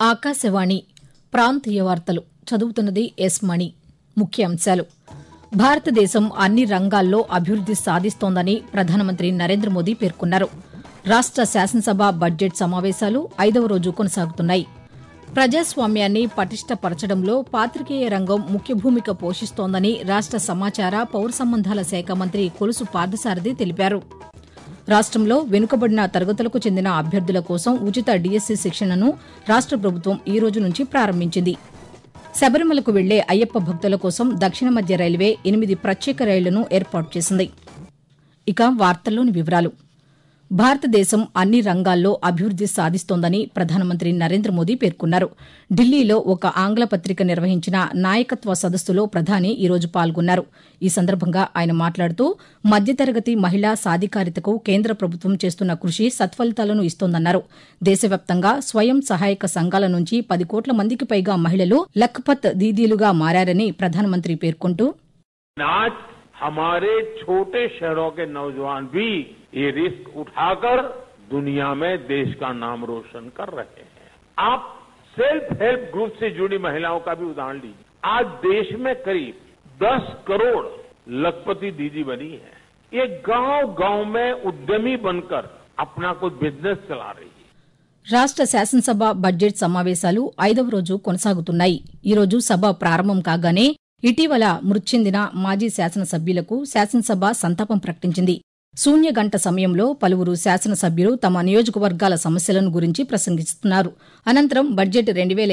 ఆకాశవాణి ప్రాంతీయ వార్తలు చదువుతున్నది ఎస్ మణి. ముఖ్యాంశాలు. భారతదేశం అన్ని రంగాల్లో అభివృద్ది సాధిస్తోందని ప్రధానమంత్రి నరేంద్ర మోదీ పేర్కొన్నారు. రాష్ట శాసనసభ బడ్జెట్ సమావేశాలు 5వ రోజు కొనసాగుతున్నాయి. ప్రజాస్వామ్యాన్ని పటిష్టపరచడంలో పాతికేయ రంగం ముఖ్య భూమిక పోషిస్తోందని రాష్ట సమాచార పౌర సంబంధాల శాఖ మంత్రి కొలుసు పార్థసారథి తెలిపారు. రాష్టంలో వెనుకబడిన తరగతులకు చెందిన అభ్యర్థుల కోసం ఉచిత డీఎస్సీ శిక్షణను రాష్ట ప్రభుత్వం ఈ రోజు నుంచి ప్రారంభించింది. శబరిమలకు వెళ్లే అయ్యప్ప భక్తుల కోసం దక్షిణ మధ్య రైల్వే 8 ప్రత్యేక రైళ్లను ఏర్పాటు చేసింది. ఇక వార్తల్లోని వివరాలు. భారతదేశం అన్ని రంగాల్లో అభివృద్ది సాధిస్తోందని ప్రధానమంత్రి నరేంద్ర మోదీ పేర్కొన్నారు. ఢిల్లీలో ఒక ఆంగ్ల పత్రిక నిర్వహించిన నాయకత్వ సదస్సులో ప్రధాని ఈ రోజు పాల్గొన్నారు. ఈ సందర్భంగా ఆయన మాట్లాడుతూ మధ్యతరగతి మహిళా సాధికారితకు కేంద్ర ప్రభుత్వం చేస్తున్న కృషి సత్ఫలితాలను ఇస్తోందన్నారు. దేశవ్యాప్తంగా స్వయం సహాయక సంఘాల నుంచి 10 కోట్ల మందికి పైగా మహిళలు లఖ్పత్ దీదీలుగా మారారని ప్రధానమంత్రి పేర్కొంటూ हमारे छोटे शहरों के नौजवान भी ये रिस्क उठाकर दुनिया में देश का नाम रोशन कर रहे हैं. आप सेल्फ हेल्प ग्रुप से जुड़ी महिलाओं का भी उदाहरण लीजिए. आज देश में करीब 10 करोड़ लखपति दीदी बनी है. ये गांव-गांव में उद्यमी बनकर अपना कोई बिजनेस चला रही है. రాష్ట శాసనసభ బడ్జెట్ సమావేశాలు 5వ రోజు కొనసాగుతున్నాయి. ఈ రోజు సభ ప్రారంభం కాగానే ఇటీవల మృతి చెందిన మాజీ శాసనసభ్యులకు శాసనసభ సంతాపం ప్రకటించింది. శూన్య గంట సమయంలో పలువురు శాసనసభ్యులు తమ నియోజకవర్గాల సమస్యలను గురించి ప్రసంగిస్తున్నారు. అనంతరం బడ్జెట్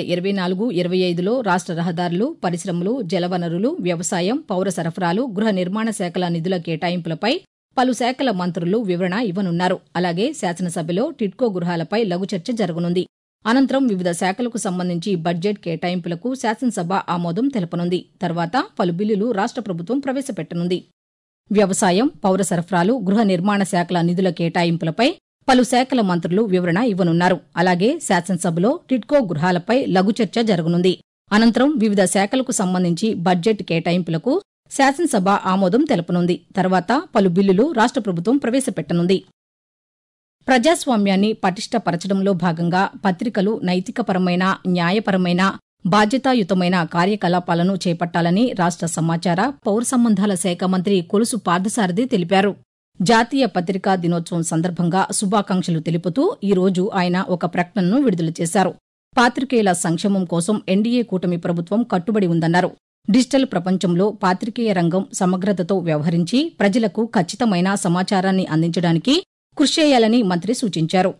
2024-25లో రాష్ట రహదారులు, పరిశ్రమలు, జలవనరులు, వ్యవసాయం, పౌర సరఫరాలు, గృహ నిర్మాణ శాఖల నిధుల కేటాయింపులపై పలు శాఖల మంత్రులు వివరణ ఇవ్వనున్నారు. అలాగే శాసనసభలో టిడ్కో గృహాలపై లఘు చర్చ జరగనుంది. అనంతరం వివిధ శాఖలకు సంబంధించి బడ్జెట్ కేటాయింపులకు శాసనసభ ఆమోదం తెలపనుంది. తర్వాత పలు బిల్లులు రాష్ట ప్రభుత్వం ప్రవేశపెట్టనుంది. వ్యవసాయం, పౌర సరఫరాలు, గృహ నిర్మాణ శాఖల నిధుల కేటాయింపులపై పలు శాఖల మంత్రులు వివరణ ఇవ్వనున్నారు. అలాగే శాసనసభలో టిడ్కో గృహాలపై లఘు చర్చ జరగనుంది. అనంతరం వివిధ శాఖలకు సంబంధించి బడ్జెట్ కేటాయింపులకు శాసనసభ ఆమోదం తెలపనుంది. తర్వాత పలు బిల్లులు రాష్ట ప్రభుత్వం ప్రవేశపెట్టనుంది. ప్రజాస్వామ్యాన్ని పటిష్టపరచడంలో భాగంగా పత్రికలు నైతికపరమైన, న్యాయపరమైన, బాధ్యతాయుతమైన కార్యకలాపాలను చేపట్టాలని రాష్ట సమాచార పౌర సంబంధాల శాఖ మంత్రి కొలుసు పార్థసారథి తెలిపారు. జాతీయ పత్రికా దినోత్సవం సందర్భంగా శుభాకాంక్షలు తెలుపుతూ ఈ రోజు ఆయన ఒక ప్రకటనను విడుదల చేశారు. పాతికేయుల సంక్షేమం కోసం ఎన్డీఏ కూటమి ప్రభుత్వం కట్టుబడి ఉందన్నారు. డిజిటల్ ప్రపంచంలో పాతికేయ రంగం సమగ్రతతో వ్యవహరించి ప్రజలకు ఖచ్చితమైన సమాచారాన్ని అందించడానికి కృషి చేయాలని మంత్రి సూచించారు.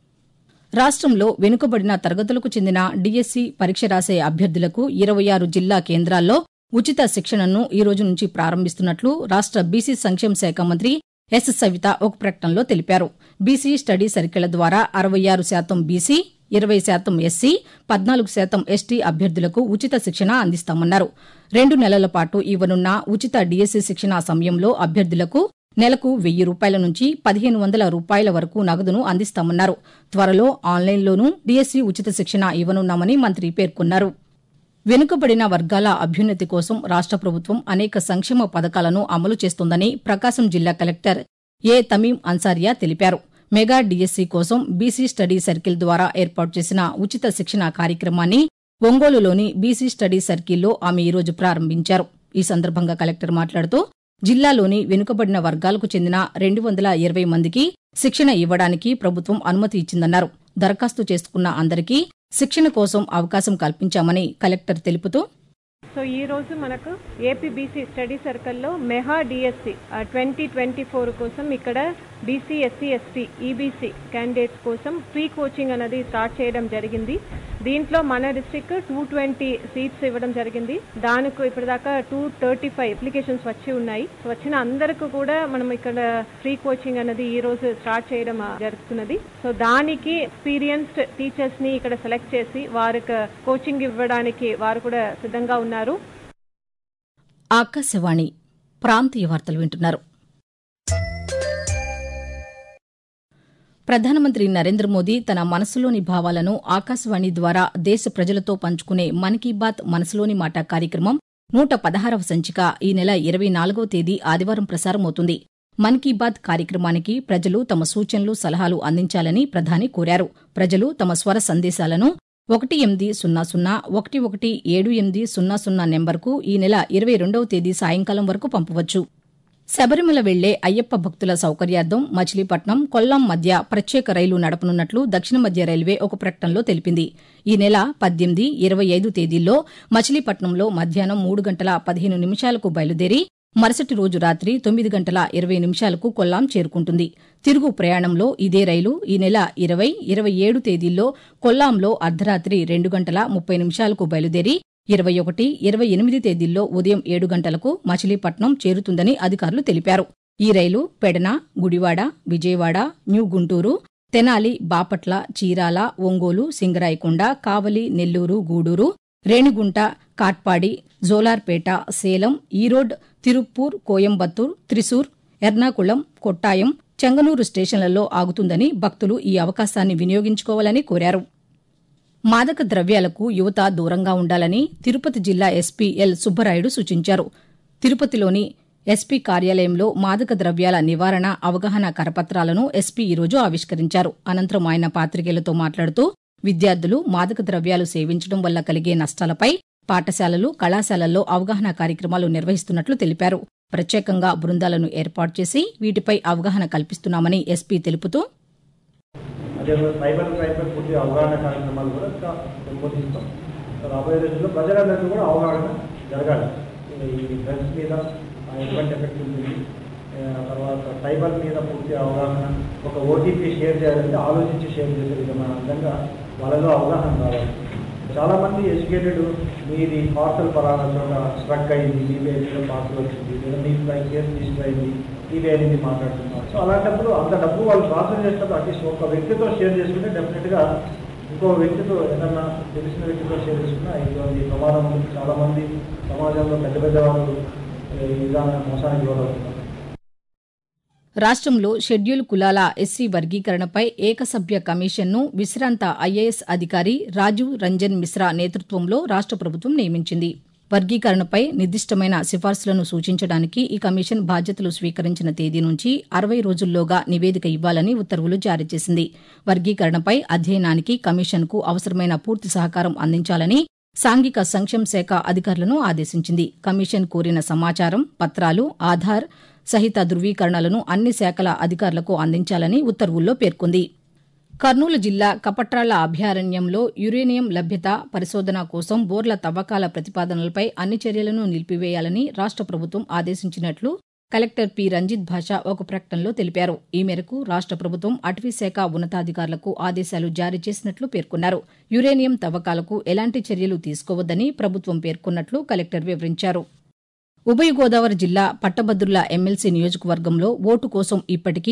రాష్టంలో వెనుకబడిన తరగతులకు చెందిన డీఎస్సీ పరీక్ష రాసే అభ్యర్థులకు 26 జిల్లా కేంద్రాల్లో ఉచిత శిక్షణను ఈ రోజు నుంచి ప్రారంభిస్తున్నట్లు రాష్ట బీసీ సంక్షేమ శాఖ మంత్రి ఎస్ సవిత ఒక ప్రకటనలో తెలిపారు. బీసీ స్టడీ సర్కిళ్ల ద్వారా 66% బీసీ, 20% ఎస్సీ, 14% ఎస్టీ అభ్యర్థులకు ఉచిత శిక్షణ అందిస్తామన్నారు. 2 నెలల పాటు ఇవ్వనున్న ఉచిత డీఎస్సీ శిక్షణ సమయంలో అభ్యర్థులకు నెలకు ₹1000 నుంచి ₹1500 వరకు నగదును అందిస్తామన్నారు. త్వరలో ఆన్లైన్లోనూ డీఎస్సీ ఉచిత శిక్షణ ఇవ్వనున్నామని మంత్రి పేర్కొన్నారు. వెనుకబడిన వర్గాల అభ్యున్నతి కోసం రాష్ట ప్రభుత్వం అనేక సంక్షేమ పథకాలను అమలు చేస్తోందని ప్రకాశం జిల్లా కలెక్టర్ ఏ తమీం అన్సారియా తెలిపారు. మెగా డీఎస్సీ కోసం బీసీ స్టడీ సర్కిల్ ద్వారా ఏర్పాటు చేసిన ఉచిత శిక్షణ కార్యక్రమాన్ని ఒంగోలులోని బీసీ స్టడీ సర్కిల్లో ఆమె ఈ రోజు ప్రారంభించారు. ఈ సందర్భంగా కలెక్టర్ మాట్లాడుతూ జిల్లాలోని వెనుకబడిన వర్గాలకు చెందిన 220 మందికి శిక్షణ ఇవ్వడానికి ప్రభుత్వం అనుమతి ఇచ్చిందన్నారు. దరఖాస్తు చేసుకున్న అందరికీ శిక్షణ కోసం అవకాశం కల్పించామని కలెక్టర్ తెలుపుతూ సో ఈ రోజు మనకు ఏపీబీసీ స్టడీ సర్కిల్లో మెగా డిఎస్సి 2024 కోసం ఇక్కడ BC, SC, ST, EBC candidates కోసం ప్రీ కోచింగ్ అనేది స్టార్ట్ చేయడం జరిగింది. దీంట్లో మన డిస్ట్రిక్ట్ 220 సీట్స్ ఇవ్వడం జరిగింది. దానికి ఇప్పటిదాకా 235 అప్లికేషన్స్ వచ్చి ఉన్నాయి. వచ్చిన అందరికీ కూడా మనం ఇక్కడ ఫ్రీ కోచింగ్ అనేది ఈ రోజు స్టార్ట్ చేయడం జరుగుతున్నది. సో దానికి ఎక్స్పీరియన్స్డ్ టీచర్స్ ని ఇక్కడ సెలెక్ట్ చేసి వారికి కోచింగ్ ఇవ్వడానికి వారు కూడా సిద్ధంగా ఉన్నారు. ఆకాశవాణి ప్రాంతీయ వార్తలు వింటున్నారు. ప్రధానమంత్రి నరేంద్ర మోదీ తన మనసులోని భావాలను ఆకాశవాణి ద్వారా దేశ ప్రజలతో పంచుకునే మన్ కీ బాత్ మనసులోని మాట కార్యక్రమం 116వ సంచిక ఈ నెల 24వ తేదీ ఆదివారం ప్రసారమవుతుంది. మన్ కీ బాత్ కార్యక్రమానికి ప్రజలు తమ సూచనలు, సలహాలు అందించాలని ప్రధాని కోరారు. ప్రజలు తమ స్వర సందేశాలను 1800 నెంబర్కు ఈ నెల 22వ తేదీ సాయంకాలం వరకు పంపవచ్చు. శబరిమల వెళ్లే అయ్యప్ప భక్తుల సౌకర్యార్థం మచిలీపట్నం, కొల్లాం మధ్య ప్రత్యేక రైలు నడపనున్నట్లు దక్షిణ మధ్య రైల్వే ఒక ప్రకటనలో తెలిపింది. ఈ నెల 18, 25 తేదీల్లో మచిలీపట్నంలో మధ్యాహ్నం 3:15 బయలుదేరి మరుసటి రోజు రాత్రి 9:20 కొల్లాం చేరుకుంటుంది. తిరుగు ప్రయాణంలో ఇదే రైలు ఈ నెల 20, 27 తేదీల్లో కొల్లాంలో అర్ధరాత్రి 2:30 బయలుదేరి 21, 28 తేదీల్లో ఉదయం 7 గంటలకు మచిలీపట్నం చేరుతుందని అధికారులు తెలిపారు. ఈ రైలు పెడన, గుడివాడ, విజయవాడ, న్యూ గుంటూరు, తెనాలి, బాపట్ల, చీరాల, ఒంగోలు, సింగరాయకొండ, కావలి, నెల్లూరు, గూడూరు, రేణిగుంట, కాట్పాడి, జోలార్పేట, సేలం, ఈరోడ్, తిరుప్పూర్, కోయంబత్తూర్, త్రిశూర్, ఎర్నాకుళం, కొట్టాయం, చెంగనూరు స్టేషన్లలో ఆగుతుందని భక్తులు ఈ అవకాశాన్ని వినియోగించుకోవాలని కోరారు. మాదక ద్రవ్యాలకు యువత దూరంగా ఉండాలని తిరుపతి జిల్లా ఎస్పీ ఎల్ సుబ్బరాయుడు సూచించారు. తిరుపతిలోని ఎస్పీ కార్యాలయంలో మాదక ద్రవ్యాల నివారణ అవగాహన కరపత్రాలను ఎస్పీ ఈరోజు ఆవిష్కరించారు. అనంతరం ఆయన పాతికేయులతో మాట్లాడుతూ విద్యార్థులు మాదక ద్రవ్యాలు సేవించడం వల్ల కలిగే నష్టాలపై పాఠశాలలు, కళాశాలల్లో అవగాహన కార్యక్రమాలు నిర్వహిస్తున్నట్లు తెలిపారు. ప్రత్యేకంగా బృందాలను ఏర్పాటు చేసి వీటిపై అవగాహన కల్పిస్తున్నామని ఎస్పీ తెలుపుతూ సైబర్ క్రైమ్పై పూర్తి అవగాహన కార్యక్రమాలు కూడా పెంపొందిస్తాం. రాబోయే రోజుల్లో ప్రజలందరికీ కూడా అవగాహన జరగాలి. ఈ డ్రగ్స్ మీద ఎటువంటి ఎఫెక్ట్ ఉంటుంది, తర్వాత సైబర్ మీద పూర్తి అవగాహన, ఒక ఓటీపీ షేర్ చేయాలంటే ఆలోచించి షేర్ చేసే విధంగా వాళ్ళలో అవగాహన రావాలి. చాలామంది ఎడ్యుకేటెడ్ మీది పార్సల్ పరాన చోట స్ట్రక్ అయింది, ఈబే పార్సల్ వచ్చింది, లేదా మీ కేసు రిజిస్టర్ అయింది, ఈబే అనేది మాట్లాడుతున్నారు. సో అలాంటప్పుడు అంత డబ్బు వాళ్ళు ట్రాన్స్ఫర్ చేసేటప్పుడు అట్లీస్ట్ ఒక వ్యక్తితో షేర్ చేసుకుంటే డెఫినెట్గా ఇంకో వ్యక్తితో ఏదన్నా తెలిసిన వ్యక్తితో షేర్ చేసుకున్నా ఇటువంటి ప్రమాదం ఉంటుంది. చాలామంది సమాజంలో పెద్ద పెద్ద వాళ్ళు ఈ విధానం మోసానికి గురవుతున్నారు. రాష్ట్రంలో షెడ్యూల్ కులాల ఎస్సీ వర్గీకరణపై ఏకసభ్య కమిషన్ను విశ్రాంత ఐఏఎస్ అధికారి రాజీవ్ రంజన్ మిశ్రా నేతృత్వంలో రాష్ట ప్రభుత్వం నియమించింది. వర్గీకరణపై నిర్దిష్టమైన సిఫార్సులను సూచించడానికి ఈ కమిషన్ బాధ్యతలు స్వీకరించిన తేదీ నుంచి 60 రోజుల్లోగా నివేదిక ఇవ్వాలని ఉత్తర్వులు జారీ చేసింది. వర్గీకరణపై అధ్యయనానికి కమిషన్కు అవసరమైన పూర్తి సహకారం అందించాలని సాంఘిక సంక్షేమ శాఖ అధికారులను ఆదేశించింది. కమిషన్ కోరిన సమాచారం, పత్రాలు, ఆధార్ సహిత ధృవీకరణలను అన్ని శాఖల అధికారులకు అందించాలని ఉత్తర్వుల్లో పేర్కొంది. కర్నూలు జిల్లా కపట్రాళ్ల అభయారణ్యంలో యురేనియం లభ్యత పరిశోధన కోసం బోర్ల తవ్వకాల ప్రతిపాదనలపై అన్ని చర్యలను నిలిపివేయాలని రాష్ట ప్రభుత్వం ఆదేశించినట్లు కలెక్టర్ పి రంజిత్ భాషా ఒక ప్రకటనలో తెలిపారు. ఈ మేరకు రాష్ట ప్రభుత్వం అటవీశాఖ ఉన్నతాధికారులకు ఆదేశాలు జారీ చేసినట్లు పేర్కొన్నారు. యురేనియం తవ్వకాలకు ఎలాంటి చర్యలు తీసుకోవద్దని ప్రభుత్వం పేర్కొన్నట్లు కలెక్టర్ వివరించారు. ఉభయ గోదావరి జిల్లా పట్టభద్రుల ఎమ్మెల్సీ నియోజకవర్గంలో ఓటు కోసం ఇప్పటికీ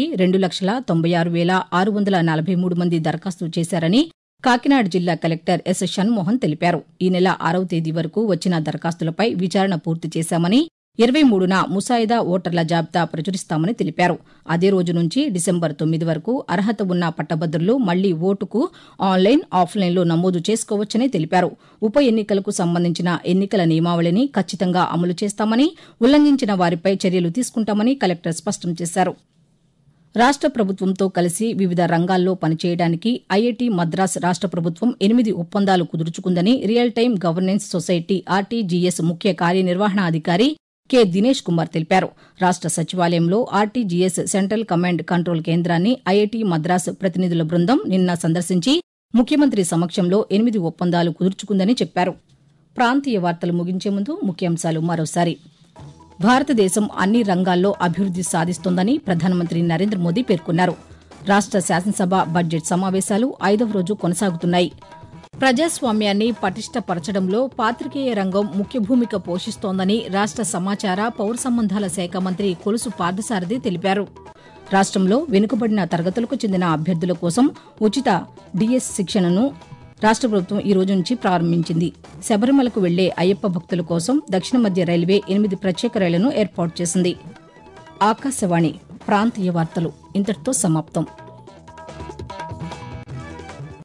2,96,643 మంది దరఖాస్తు చేశారని కాకినాడ జిల్లా కలెక్టర్ ఎస్ షణ్మోహన్ తెలిపారు. ఈ నెల 6వ తేదీ వరకు వచ్చిన దరఖాస్తులపై విచారణ పూర్తి చేశామని, 23న ముసాయిదా ఓటర్ల జాబితా ప్రచురిస్తామని తెలిపారు. అదే రోజు నుంచి డిసెంబర్ 9 వరకు అర్హత ఉన్న పట్టభద్రులు మళ్లీ ఓటుకు ఆన్లైన్, ఆఫ్లైన్లో నమోదు చేసుకోవచ్చని తెలిపారు. ఉప ఎన్నికలకు సంబంధించిన ఎన్నికల నియమావళిని ఖచ్చితంగా అమలు చేస్తామని, ఉల్లంఘించిన వారిపై చర్యలు తీసుకుంటామని కలెక్టర్ స్పష్టం చేశారు. రాష్ట ప్రభుత్వంతో కలిసి వివిధ రంగాల్లో పనిచేయడానికి ఐఐటీ మద్రాస్ రాష్ట ప్రభుత్వం 8 ఒప్పందాలు కుదుర్చుకుందని real time governance society RTGS ముఖ్య కార్యనిర్వహణాధికారి కె దినేష్ కుమార్ తెలిపారు. రాష్ట సచివాలయంలో ఆర్టీజీఎస్ సెంట్రల్ కమాండ్ కంట్రోల్ కేంద్రాన్ని ఐఐటీ మద్రాస్ ప్రతినిధుల బృందం నిన్న సందర్శించి ముఖ్యమంత్రి సమక్షంలో 8 ఒప్పందాలు కుదుర్చుకుందని చెప్పారు. ప్రాంతీయ వార్తలు ముగించే ముందు ముఖ్యాంశాలు మరోసారి. భారతదేశం అన్ని రంగాల్లో అభివృద్ది సాధిస్తోందని ప్రధానమంత్రి నరేంద్ర మోదీ పేర్కొన్నారు. రాష్ట శాసనసభ బడ్జెట్ సమావేశాలు 5వ రోజు కొనసాగుతున్నాయి. ప్రజాస్వామ్యాన్ని పటిష్టపరచడంలో పాతికేయ రంగం ముఖ్య భూమిక పోషిస్తోందని రాష్ట సమాచార, పౌర సంబంధాల శాఖ మంత్రి కొలుసు పార్థసారథి తెలిపారు. రాష్ట్రంలో వెనుకబడిన తరగతులకు చెందిన అభ్యర్థుల కోసం ఉచిత డిఎస్ శిక్షణను రాష్ట ప్రభుత్వం ఈ రోజు నుంచి ప్రారంభించింది. శబరిమలకు వెళ్లే అయ్యప్ప భక్తుల కోసం దక్షిణ మధ్య రైల్వే 8 ప్రత్యేక రైళ్లను ఏర్పాటు చేసింది. ఆకాశవాణి ప్రాంతీయ వార్తలు ఇంతటితో సమాప్తం.